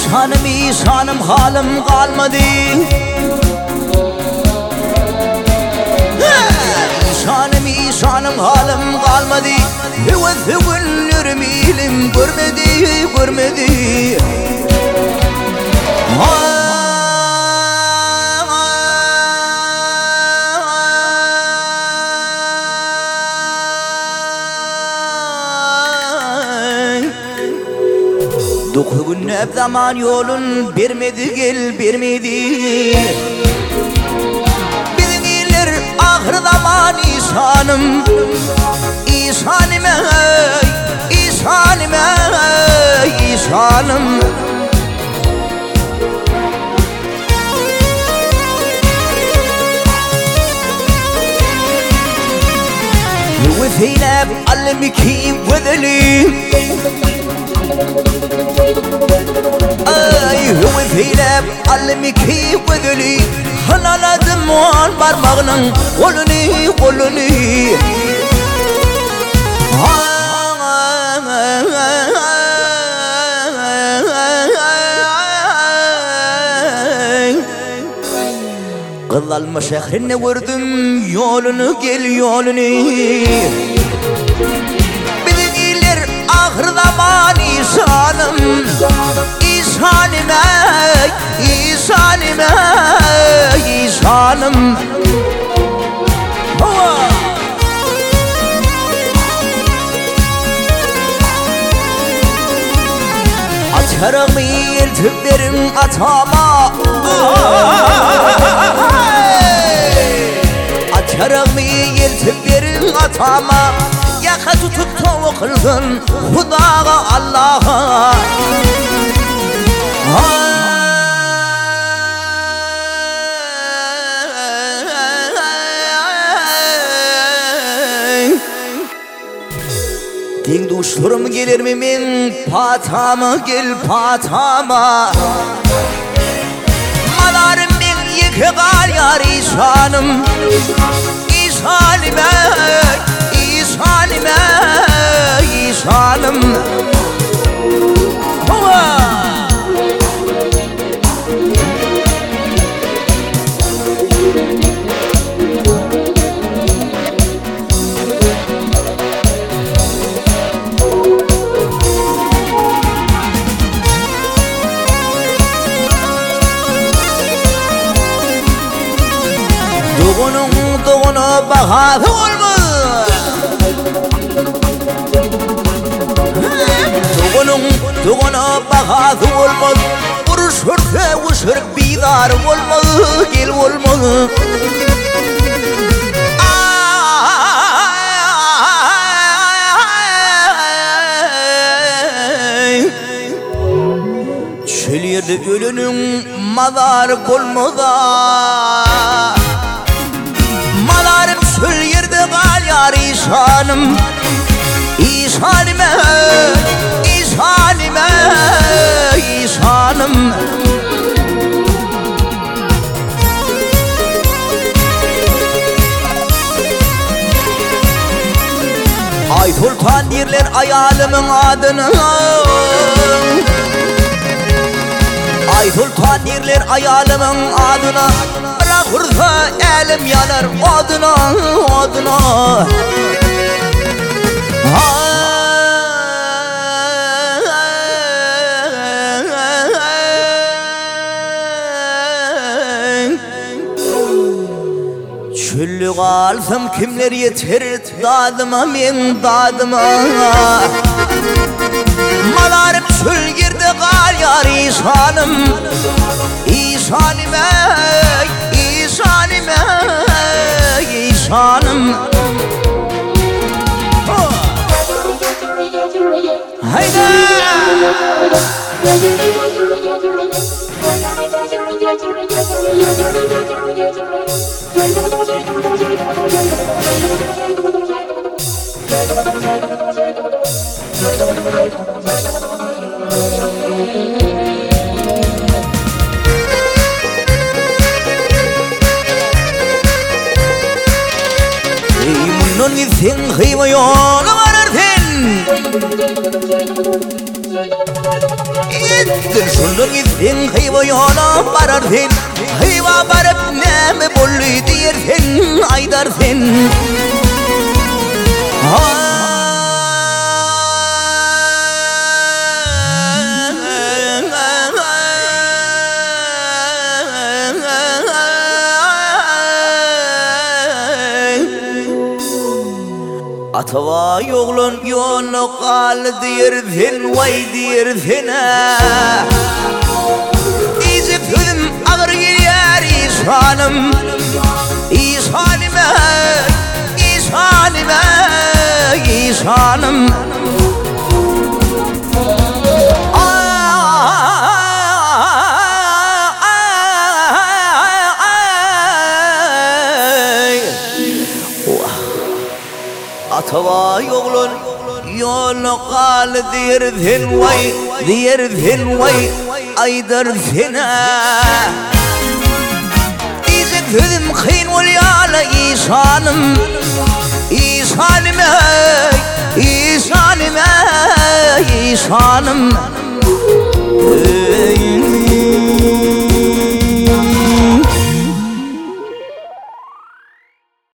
İşanım halim kalmadı. İşanım halim kalmadı. Hüvet günlerimi ilim görmedi. Dokuz gün hep zaman yolun vermedi vermedi. Bizim iler ahır zaman İşanım وثيلة بعلمك وذلي وثيلة بعلمك وذلي هلا لازم وان مغنى قولني قضى المشايخ وردم يولن gel yolunu. Bilgiler ahır zaman İşanım Açarım yeltüklerim atama. Açarım yeltüklerim atama. Yaka tutup tavuk kılsın Hudağa Allah'a. Din duşlarım gelir mi min patama gel patama. Malarım min yıkıgar yar İşanım İşanım Doğunu bahadı olmaz. Doğunu bahadı olmaz. Uruşursa uşur bidar olmaz. Gel olmaz. Çöl yerde ölünün mazar olmaz. Malarım çöl yerde kal yar İşanım Ay sultan derler ayalımın adını. Ay sultan derler ayalımın adına. Bırakırsa elim yanar oduna. Çöllü kalsam kimler yeter dadıma men dadıma. Malarım çöl girdi kal yar İşanım Hayda Munun gitsin kıyma yolu varırdın. Şundan gitsin hayva yola barardın, hayva barıp nemi bollu diyersin aydarsın. Atava yoğlun yonu kal diyersin vay diyersin. İzi püdüm ağır giyer İsa'nım, İsa'nıma, İsa'nıma, İsa'nım. Atava yoğlun yolu kal diyersin vay diyersin vay aydarsın. İzi püdüm kıyın ol yala İsa'nım, İsa'nıma, İsa'nıma, İsa'nım.